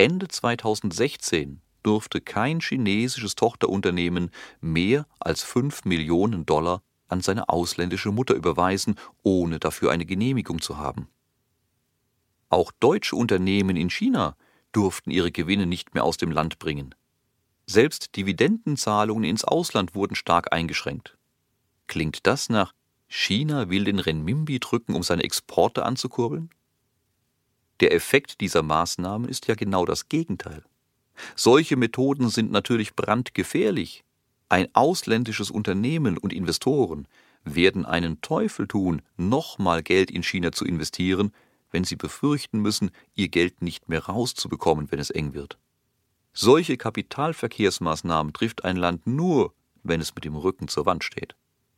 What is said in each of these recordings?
Ende 2016 durfte kein chinesisches Tochterunternehmen mehr als $5 Millionen an seine ausländische Mutter überweisen, ohne dafür eine Genehmigung zu haben. Auch deutsche Unternehmen in China durften ihre Gewinne nicht mehr aus dem Land bringen. Selbst Dividendenzahlungen ins Ausland wurden stark eingeschränkt. Klingt das nach China will den Renminbi drücken, um seine Exporte anzukurbeln? Der Effekt dieser Maßnahmen ist ja genau das Gegenteil. Solche Methoden sind natürlich brandgefährlich. Ein ausländisches Unternehmen und Investoren werden einen Teufel tun, nochmal Geld in China zu investieren, wenn sie befürchten müssen, ihr Geld nicht mehr rauszubekommen, wenn es eng wird. Solche Kapitalverkehrsmaßnahmen trifft ein Land nur, wenn es mit dem Rücken zur Wand steht.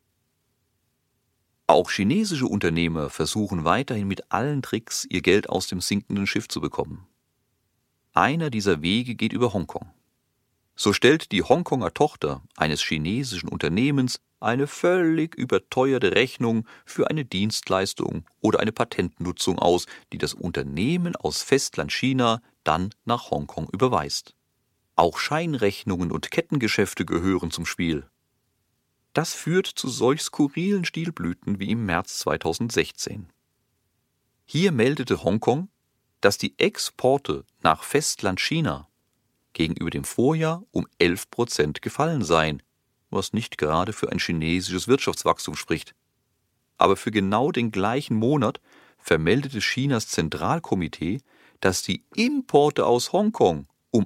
Auch chinesische Unternehmer versuchen weiterhin mit allen Tricks, ihr Geld aus dem sinkenden Schiff zu bekommen. Einer dieser Wege geht über Hongkong. So stellt die Hongkonger Tochter eines chinesischen Unternehmens eine völlig überteuerte Rechnung für eine Dienstleistung oder eine Patentnutzung aus, die das Unternehmen aus Festland China dann nach Hongkong überweist. Auch Scheinrechnungen und Kettengeschäfte gehören zum Spiel. Das führt zu solch skurrilen Stilblüten wie im März 2016. Hier meldete Hongkong, dass die Exporte nach Festland China gegenüber dem Vorjahr um 11% gefallen seien, was nicht gerade für ein chinesisches Wirtschaftswachstum spricht. Aber für genau den gleichen Monat vermeldete Chinas Zentralkomitee, dass die Importe aus Hongkong um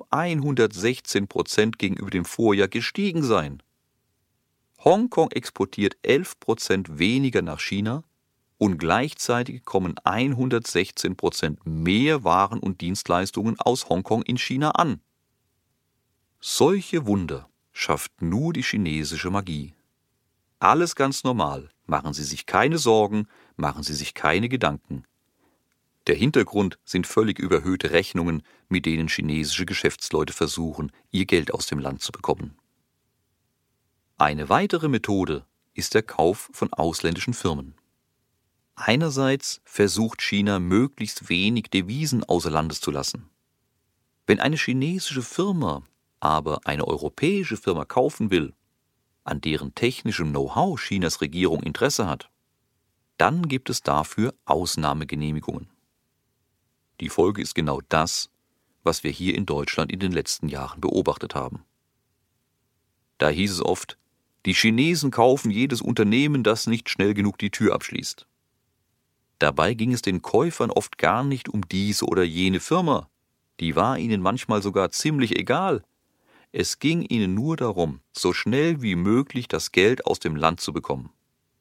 116% gegenüber dem Vorjahr gestiegen seien. Hongkong exportiert 11% weniger nach China und gleichzeitig kommen 116% mehr Waren und Dienstleistungen aus Hongkong in China an. Solche Wunder schafft nur die chinesische Magie. Alles ganz normal, machen Sie sich keine Sorgen, machen Sie sich keine Gedanken. Der Hintergrund sind völlig überhöhte Rechnungen, mit denen chinesische Geschäftsleute versuchen, ihr Geld aus dem Land zu bekommen. Eine weitere Methode ist der Kauf von ausländischen Firmen. Einerseits versucht China, möglichst wenig Devisen außer Landes zu lassen. Wenn eine chinesische Firma aber eine europäische Firma kaufen will, an deren technischem Know-how Chinas Regierung Interesse hat, dann gibt es dafür Ausnahmegenehmigungen. Die Folge ist genau das, was wir hier in Deutschland in den letzten Jahren beobachtet haben. Da hieß es oft, die Chinesen kaufen jedes Unternehmen, das nicht schnell genug die Tür abschließt. Dabei ging es den Käufern oft gar nicht um diese oder jene Firma, die war ihnen manchmal sogar ziemlich egal. Es ging ihnen nur darum, so schnell wie möglich das Geld aus dem Land zu bekommen.